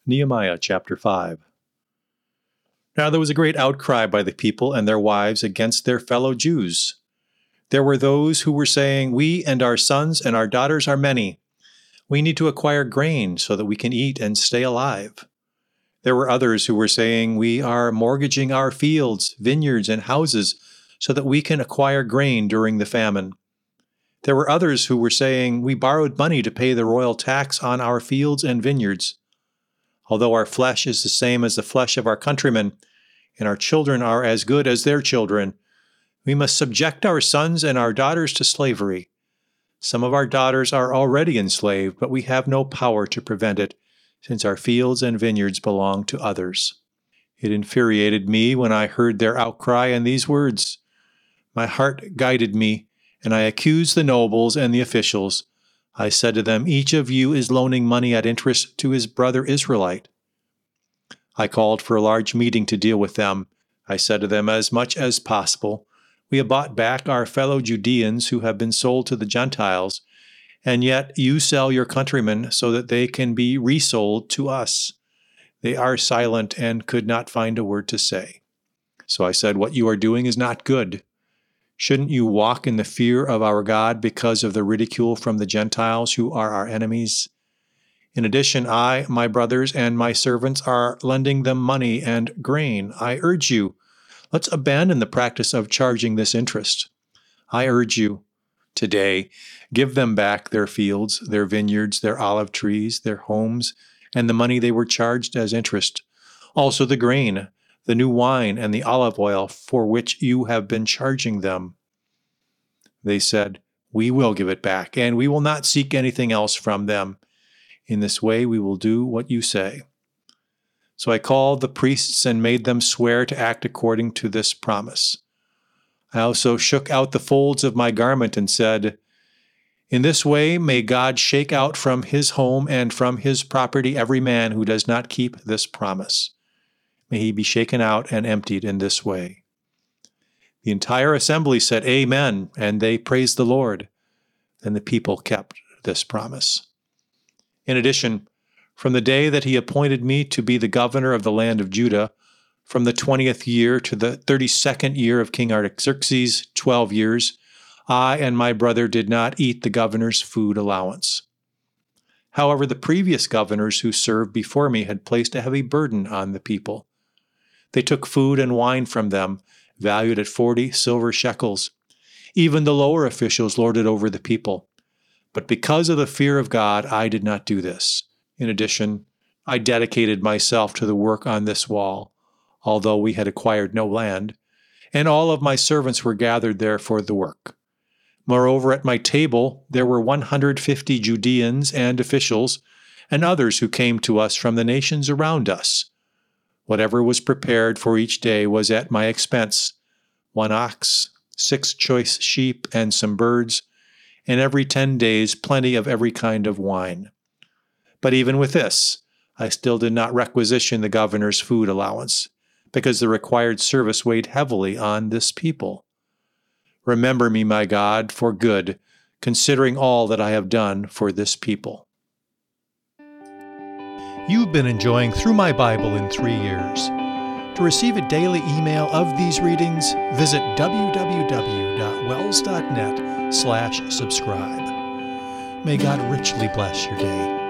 Nehemiah chapter 5. Now there was a great outcry by the people and their wives against their fellow Jews. There were those who were saying, "We and our sons and our daughters are many. We need to acquire grain so that we can eat and stay alive." There were others who were saying, "We are mortgaging our fields, vineyards, and houses so that we can acquire grain during the famine." There were others who were saying, "We borrowed money to pay the royal tax on our fields and vineyards. Although our flesh is the same as the flesh of our countrymen, and our children are as good as their children, we must subject our sons and our daughters to slavery. Some of our daughters are already enslaved, but we have no power to prevent it, since our fields and vineyards belong to others." It infuriated me when I heard their outcry and these words. My heart guided me, and I accused the nobles and the officials. I said to them, "Each of you is loaning money at interest to his brother Israelite." I called for a large meeting to deal with them. I said to them, "As much as possible, we have bought back our fellow Judeans who have been sold to the Gentiles, and yet you sell your countrymen so that they can be resold to us." They are silent and could not find a word to say. So I said, "What you are doing is not good. Shouldn't you walk in the fear of our God because of the ridicule from the Gentiles who are our enemies? In addition, I, my brothers, and my servants are lending them money and grain. I urge you, let's abandon the practice of charging this interest. I urge you, today, give them back their fields, their vineyards, their olive trees, their homes, and the money they were charged as interest. Also the grain, the new wine, and the olive oil for which you have been charging them." They said, "We will give it back, and we will not seek anything else from them. In this way we will do what you say." So I called the priests and made them swear to act according to this promise. I also shook out the folds of my garment and said, "In this way may God shake out from his home and from his property every man who does not keep this promise. May he be shaken out and emptied in this way." The entire assembly said, "Amen," and they praised the Lord. Then the people kept this promise. In addition, from the day that he appointed me to be the governor of the land of Judah, from the 20th year to the 32nd year of King Artaxerxes, 12 years, I and my brother did not eat the governor's food allowance. However, the previous governors who served before me had placed a heavy burden on the people. They took food and wine from them, valued at 40 silver shekels. Even the lower officials lorded over the people. But because of the fear of God, I did not do this. In addition, I dedicated myself to the work on this wall, although we had acquired no land, and all of my servants were gathered there for the work. Moreover, at my table there were 150 Judeans and officials, and others who came to us from the nations around us. Whatever was prepared for each day was at my expense: 1 ox, 6 choice sheep, and some birds, and every 10 days plenty of every kind of wine. But even with this, I still did not requisition the governor's food allowance, because the required service weighed heavily on this people. Remember me, my God, for good, considering all that I have done for this people. You've been enjoying Through My Bible in 3 Years. To receive a daily email of these readings, visit www.wells.net/subscribe. May God richly bless your day.